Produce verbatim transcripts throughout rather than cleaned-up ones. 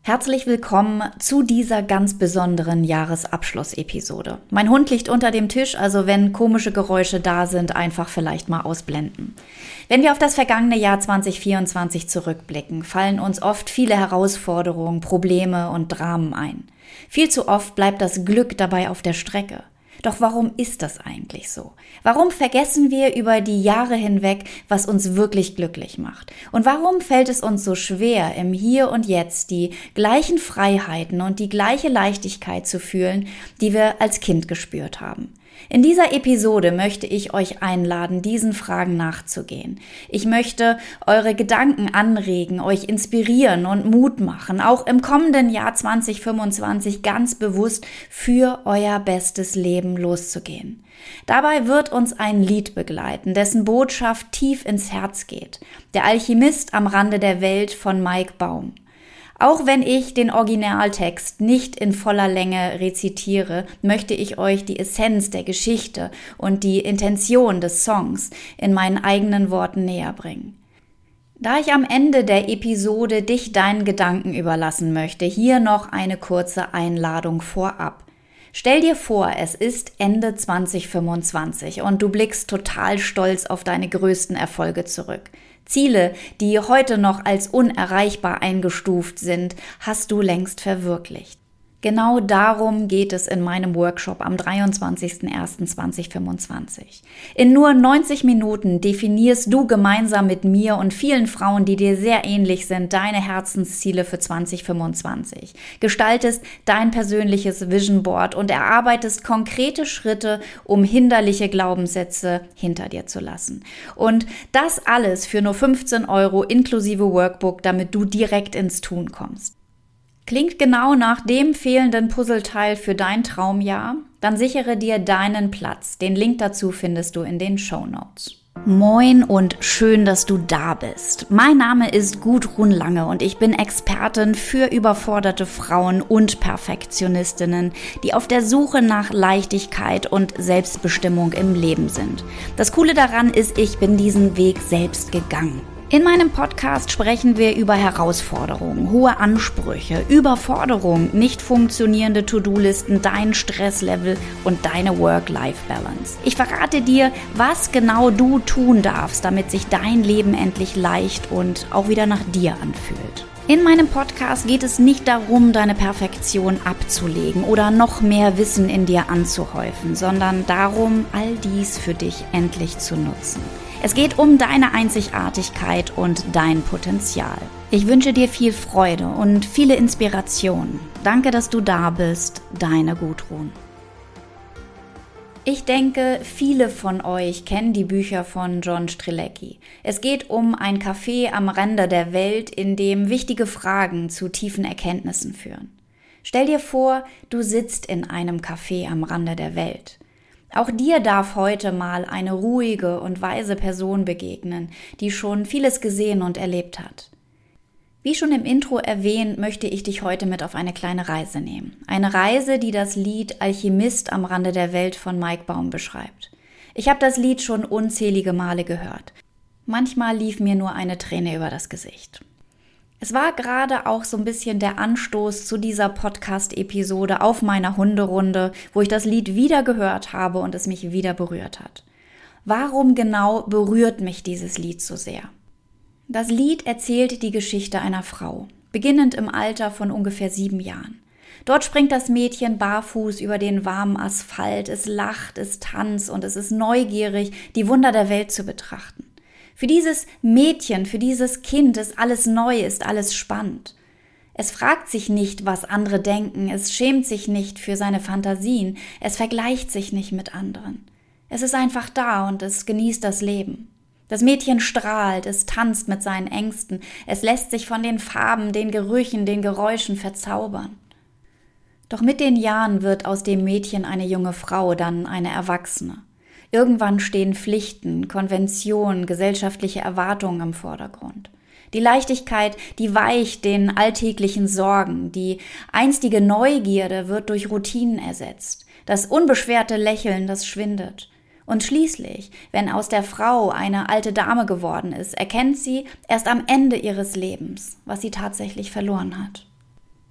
Herzlich willkommen zu dieser ganz besonderen Jahresabschlussepisode. Mein Hund liegt unter dem Tisch, also wenn komische Geräusche da sind, einfach vielleicht mal ausblenden. Wenn wir auf das vergangene Jahr zwanzig vierundzwanzig zurückblicken, fallen uns oft viele Herausforderungen, Probleme und Dramen ein. Viel zu oft bleibt das Glück dabei auf der Strecke. Doch warum ist das eigentlich so? Warum vergessen wir über die Jahre hinweg, was uns wirklich glücklich macht? Und warum fällt es uns so schwer, im Hier und Jetzt die gleichen Freiheiten und die gleiche Leichtigkeit zu fühlen, die wir als Kind gespürt haben? In dieser Episode möchte ich euch einladen, diesen Fragen nachzugehen. Ich möchte eure Gedanken anregen, euch inspirieren und Mut machen, auch im kommenden Jahr zwanzig fünfundzwanzig ganz bewusst für euer bestes Leben loszugehen. Dabei wird uns ein Lied begleiten, dessen Botschaft tief ins Herz geht. Der Alchemist am Rande der Welt von Mike Baum. Auch wenn ich den Originaltext nicht in voller Länge rezitiere, möchte ich euch die Essenz der Geschichte und die Intention des Songs in meinen eigenen Worten näher bringen. Da ich am Ende der Episode dich deinen Gedanken überlassen möchte, hier noch eine kurze Einladung vorab. Stell dir vor, es ist Ende zwanzig fünfundzwanzig und du blickst total stolz auf deine größten Erfolge zurück. Ziele, die heute noch als unerreichbar eingestuft sind, hast du längst verwirklicht. Genau darum geht es in meinem Workshop am dreiundzwanzigsten ersten zweitausendfünfundzwanzig. In nur neunzig Minuten definierst du gemeinsam mit mir und vielen Frauen, die dir sehr ähnlich sind, deine Herzensziele für zwanzig fünfundzwanzig. Gestaltest dein persönliches Vision Board und erarbeitest konkrete Schritte, um hinderliche Glaubenssätze hinter dir zu lassen. Und das alles für nur fünfzehn Euro inklusive Workbook, damit du direkt ins Tun kommst. Klingt genau nach dem fehlenden Puzzleteil für dein Traumjahr? Dann sichere dir deinen Platz. Den Link dazu findest du in den Shownotes. Moin und schön, dass du da bist. Mein Name ist Gudrun Lange und ich bin Expertin für überforderte Frauen und Perfektionistinnen, die auf der Suche nach Leichtigkeit und Selbstbestimmung im Leben sind. Das Coole daran ist, ich bin diesen Weg selbst gegangen. In meinem Podcast sprechen wir über Herausforderungen, hohe Ansprüche, Überforderung, nicht funktionierende To-Do-Listen, dein Stresslevel und deine Work-Life-Balance. Ich verrate dir, was genau du tun darfst, damit sich dein Leben endlich leicht und auch wieder nach dir anfühlt. In meinem Podcast geht es nicht darum, deine Perfektion abzulegen oder noch mehr Wissen in dir anzuhäufen, sondern darum, all dies für dich endlich zu nutzen. Es geht um deine Einzigartigkeit und dein Potenzial. Ich wünsche dir viel Freude und viele Inspirationen. Danke, dass du da bist. Deine Gudrun. Ich denke, viele von euch kennen die Bücher von John Strzelecki. Es geht um ein Café am Rande der Welt, in dem wichtige Fragen zu tiefen Erkenntnissen führen. Stell dir vor, du sitzt in einem Café am Rande der Welt. Auch dir darf heute mal eine ruhige und weise Person begegnen, die schon vieles gesehen und erlebt hat. Wie schon im Intro erwähnt, möchte ich dich heute mit auf eine kleine Reise nehmen. Eine Reise, die das Lied Alchemist am Rande der Welt von Mike Baum beschreibt. Ich habe das Lied schon unzählige Male gehört. Manchmal lief mir nur eine Träne über das Gesicht. Es war gerade auch so ein bisschen der Anstoß zu dieser Podcast-Episode auf meiner Hunderunde, wo ich das Lied wieder gehört habe und es mich wieder berührt hat. Warum genau berührt mich dieses Lied so sehr? Das Lied erzählt die Geschichte einer Frau, beginnend im Alter von ungefähr sieben Jahren. Dort springt das Mädchen barfuß über den warmen Asphalt, es lacht, es tanzt und es ist neugierig, die Wunder der Welt zu betrachten. Für dieses Mädchen, für dieses Kind ist alles neu, ist alles spannend. Es fragt sich nicht, was andere denken, es schämt sich nicht für seine Fantasien, es vergleicht sich nicht mit anderen. Es ist einfach da und es genießt das Leben. Das Mädchen strahlt, es tanzt mit seinen Ängsten, es lässt sich von den Farben, den Gerüchen, den Geräuschen verzaubern. Doch mit den Jahren wird aus dem Mädchen eine junge Frau, dann eine Erwachsene. Irgendwann stehen Pflichten, Konventionen, gesellschaftliche Erwartungen im Vordergrund. Die Leichtigkeit, die weicht den alltäglichen Sorgen, die einstige Neugierde wird durch Routinen ersetzt. Das unbeschwerte Lächeln, das schwindet. Und schließlich, wenn aus der Frau eine alte Dame geworden ist, erkennt sie erst am Ende ihres Lebens, was sie tatsächlich verloren hat.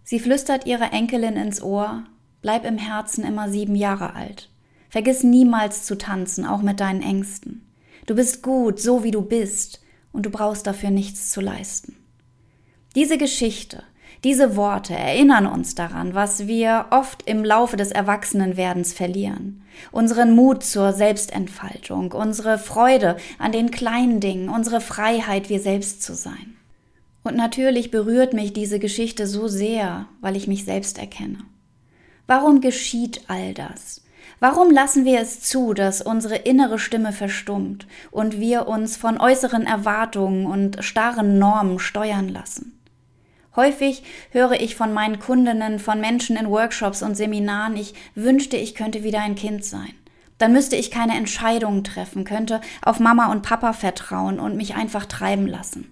Sie flüstert ihrer Enkelin ins Ohr: Bleib im Herzen immer sieben Jahre alt. Vergiss niemals zu tanzen, auch mit deinen Ängsten. Du bist gut, so wie du bist, und du brauchst dafür nichts zu leisten. Diese Geschichte, diese Worte erinnern uns daran, was wir oft im Laufe des Erwachsenenwerdens verlieren. Unseren Mut zur Selbstentfaltung, unsere Freude an den kleinen Dingen, unsere Freiheit, wir selbst zu sein. Und natürlich berührt mich diese Geschichte so sehr, weil ich mich selbst erkenne. Warum geschieht all das? Warum lassen wir es zu, dass unsere innere Stimme verstummt und wir uns von äußeren Erwartungen und starren Normen steuern lassen? Häufig höre ich von meinen Kundinnen, von Menschen in Workshops und Seminaren: Ich wünschte, ich könnte wieder ein Kind sein. Dann müsste ich keine Entscheidungen treffen, könnte auf Mama und Papa vertrauen und mich einfach treiben lassen.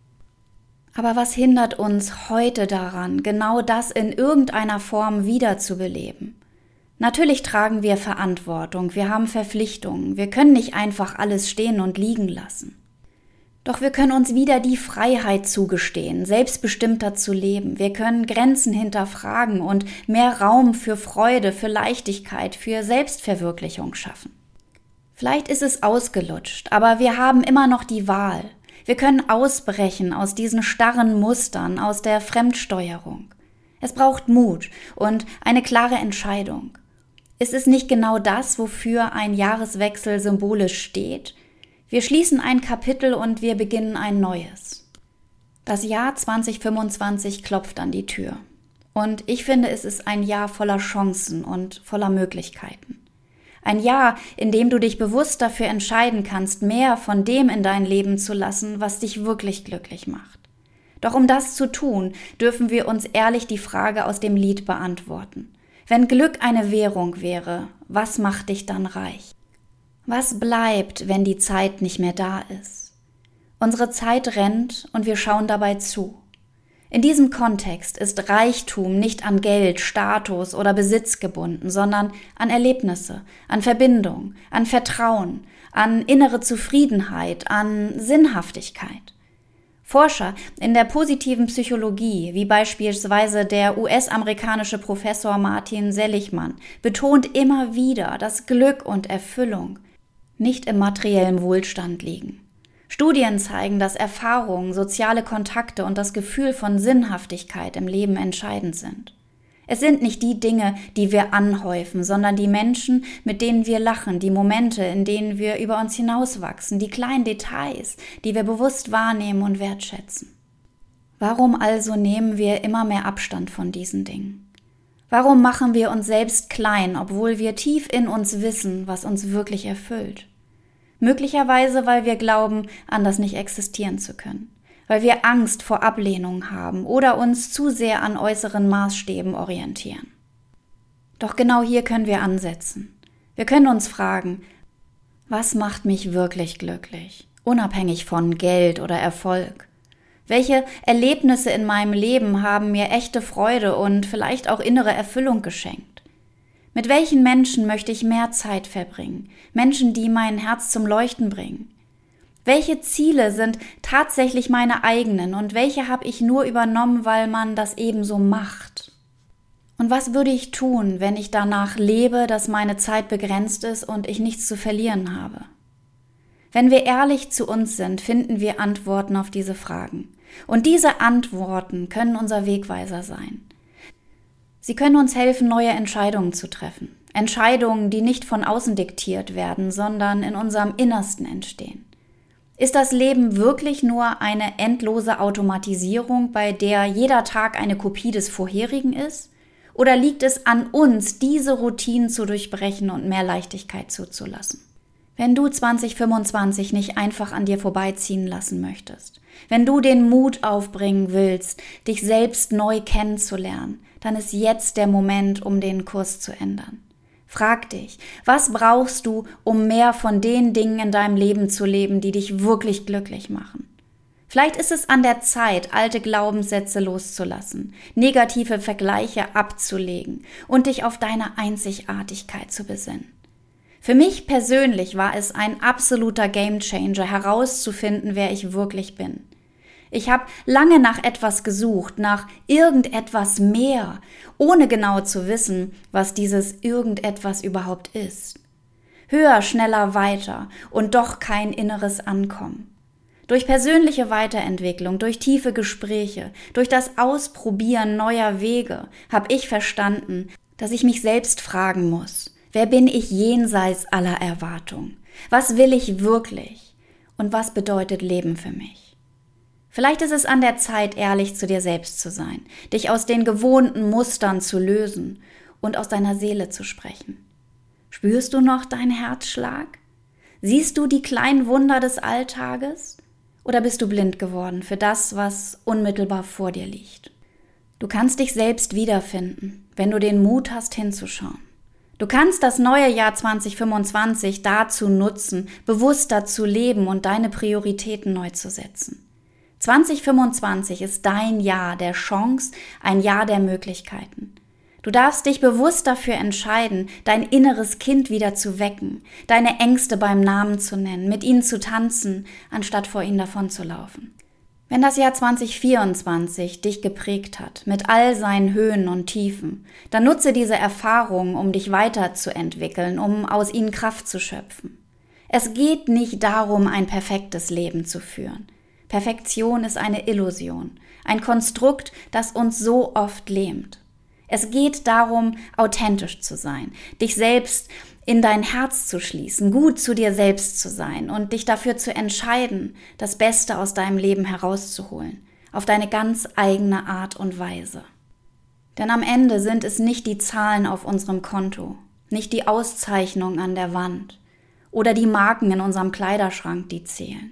Aber was hindert uns heute daran, genau das in irgendeiner Form wiederzubeleben? Natürlich tragen wir Verantwortung, wir haben Verpflichtungen, wir können nicht einfach alles stehen und liegen lassen. Doch wir können uns wieder die Freiheit zugestehen, selbstbestimmter zu leben. Wir können Grenzen hinterfragen und mehr Raum für Freude, für Leichtigkeit, für Selbstverwirklichung schaffen. Vielleicht ist es ausgelutscht, aber wir haben immer noch die Wahl. Wir können ausbrechen aus diesen starren Mustern, aus der Fremdsteuerung. Es braucht Mut und eine klare Entscheidung. Ist es nicht genau das, wofür ein Jahreswechsel symbolisch steht? Wir schließen ein Kapitel und wir beginnen ein neues. Das Jahr zwanzig fünfundzwanzig klopft an die Tür. Und ich finde, es ist ein Jahr voller Chancen und voller Möglichkeiten. Ein Jahr, in dem du dich bewusst dafür entscheiden kannst, mehr von dem in dein Leben zu lassen, was dich wirklich glücklich macht. Doch um das zu tun, dürfen wir uns ehrlich die Frage aus dem Lied beantworten. Wenn Glück eine Währung wäre, was macht dich dann reich? Was bleibt, wenn die Zeit nicht mehr da ist? Unsere Zeit rennt und wir schauen dabei zu. In diesem Kontext ist Reichtum nicht an Geld, Status oder Besitz gebunden, sondern an Erlebnisse, an Verbindung, an Vertrauen, an innere Zufriedenheit, an Sinnhaftigkeit. Forscher in der positiven Psychologie, wie beispielsweise der U S-amerikanische Professor Martin Seligman, betont immer wieder, dass Glück und Erfüllung nicht im materiellen Wohlstand liegen. Studien zeigen, dass Erfahrungen, soziale Kontakte und das Gefühl von Sinnhaftigkeit im Leben entscheidend sind. Es sind nicht die Dinge, die wir anhäufen, sondern die Menschen, mit denen wir lachen, die Momente, in denen wir über uns hinauswachsen, die kleinen Details, die wir bewusst wahrnehmen und wertschätzen. Warum also nehmen wir immer mehr Abstand von diesen Dingen? Warum machen wir uns selbst klein, obwohl wir tief in uns wissen, was uns wirklich erfüllt? Möglicherweise, weil wir glauben, anders nicht existieren zu können, weil wir Angst vor Ablehnung haben oder uns zu sehr an äußeren Maßstäben orientieren. Doch genau hier können wir ansetzen. Wir können uns fragen: Was macht mich wirklich glücklich, unabhängig von Geld oder Erfolg? Welche Erlebnisse in meinem Leben haben mir echte Freude und vielleicht auch innere Erfüllung geschenkt? Mit welchen Menschen möchte ich mehr Zeit verbringen? Menschen, die mein Herz zum Leuchten bringen. Welche Ziele sind tatsächlich meine eigenen und welche habe ich nur übernommen, weil man das eben so macht? Und was würde ich tun, wenn ich danach lebe, dass meine Zeit begrenzt ist und ich nichts zu verlieren habe? Wenn wir ehrlich zu uns sind, finden wir Antworten auf diese Fragen. Und diese Antworten können unser Wegweiser sein. Sie können uns helfen, neue Entscheidungen zu treffen. Entscheidungen, die nicht von außen diktiert werden, sondern in unserem Innersten entstehen. Ist das Leben wirklich nur eine endlose Automatisierung, bei der jeder Tag eine Kopie des vorherigen ist? Oder liegt es an uns, diese Routinen zu durchbrechen und mehr Leichtigkeit zuzulassen? Wenn du zwanzig fünfundzwanzig nicht einfach an dir vorbeiziehen lassen möchtest, wenn du den Mut aufbringen willst, dich selbst neu kennenzulernen, dann ist jetzt der Moment, um den Kurs zu ändern. Frag dich, was brauchst du, um mehr von den Dingen in deinem Leben zu leben, die dich wirklich glücklich machen? Vielleicht ist es an der Zeit, alte Glaubenssätze loszulassen, negative Vergleiche abzulegen und dich auf deine Einzigartigkeit zu besinnen. Für mich persönlich war es ein absoluter Gamechanger, herauszufinden, wer ich wirklich bin. Ich habe lange nach etwas gesucht, nach irgendetwas mehr, ohne genau zu wissen, was dieses irgendetwas überhaupt ist. Höher, schneller, weiter und doch kein inneres Ankommen. Durch persönliche Weiterentwicklung, durch tiefe Gespräche, durch das Ausprobieren neuer Wege habe ich verstanden, dass ich mich selbst fragen muss, wer bin ich jenseits aller Erwartung? Was will ich wirklich? Und was bedeutet Leben für mich? Vielleicht ist es an der Zeit, ehrlich zu dir selbst zu sein, dich aus den gewohnten Mustern zu lösen und aus deiner Seele zu sprechen. Spürst du noch deinen Herzschlag? Siehst du die kleinen Wunder des Alltages? Oder bist du blind geworden für das, was unmittelbar vor dir liegt? Du kannst dich selbst wiederfinden, wenn du den Mut hast, hinzuschauen. Du kannst das neue Jahr zwanzig fünfundzwanzig dazu nutzen, bewusster zu leben und deine Prioritäten neu zu setzen. zwanzig fünfundzwanzig ist dein Jahr der Chance, ein Jahr der Möglichkeiten. Du darfst dich bewusst dafür entscheiden, dein inneres Kind wieder zu wecken, deine Ängste beim Namen zu nennen, mit ihnen zu tanzen, anstatt vor ihnen davonzulaufen. Wenn das Jahr zwanzig vierundzwanzig dich geprägt hat, mit all seinen Höhen und Tiefen, dann nutze diese Erfahrungen, um dich weiterzuentwickeln, um aus ihnen Kraft zu schöpfen. Es geht nicht darum, ein perfektes Leben zu führen. Perfektion ist eine Illusion, ein Konstrukt, das uns so oft lähmt. Es geht darum, authentisch zu sein, dich selbst in dein Herz zu schließen, gut zu dir selbst zu sein und dich dafür zu entscheiden, das Beste aus deinem Leben herauszuholen, auf deine ganz eigene Art und Weise. Denn am Ende sind es nicht die Zahlen auf unserem Konto, nicht die Auszeichnungen an der Wand oder die Marken in unserem Kleiderschrank, die zählen.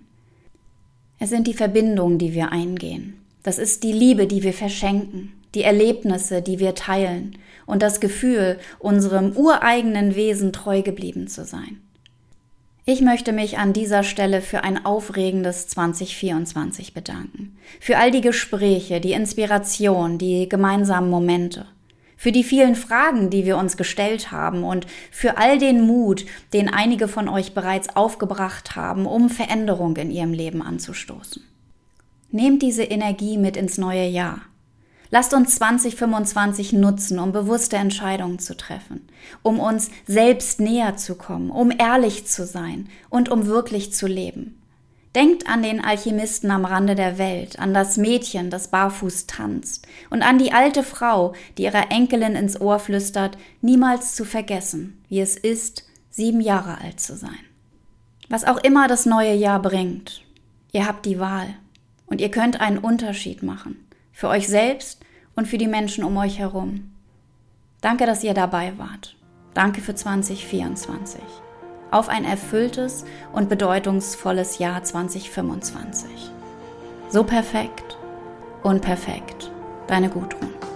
Es sind die Verbindungen, die wir eingehen. Das ist die Liebe, die wir verschenken, die Erlebnisse, die wir teilen und das Gefühl, unserem ureigenen Wesen treu geblieben zu sein. Ich möchte mich an dieser Stelle für ein aufregendes zwanzig vierundzwanzig bedanken. Für all die Gespräche, die Inspiration, die gemeinsamen Momente. Für die vielen Fragen, die wir uns gestellt haben und für all den Mut, den einige von euch bereits aufgebracht haben, um Veränderung in ihrem Leben anzustoßen. Nehmt diese Energie mit ins neue Jahr. Lasst uns zwanzig fünfundzwanzig nutzen, um bewusste Entscheidungen zu treffen, um uns selbst näher zu kommen, um ehrlich zu sein und um wirklich zu leben. Denkt an den Alchemisten am Rande der Welt, an das Mädchen, das barfuß tanzt und an die alte Frau, die ihrer Enkelin ins Ohr flüstert, niemals zu vergessen, wie es ist, sieben Jahre alt zu sein. Was auch immer das neue Jahr bringt, ihr habt die Wahl und ihr könnt einen Unterschied machen. Für euch selbst und für die Menschen um euch herum. Danke, dass ihr dabei wart. Danke für zwanzig vierundzwanzig. Auf ein erfülltes und bedeutungsvolles Jahr zwanzig fünfundzwanzig. So perfekt, unperfekt. Deine Gudrun.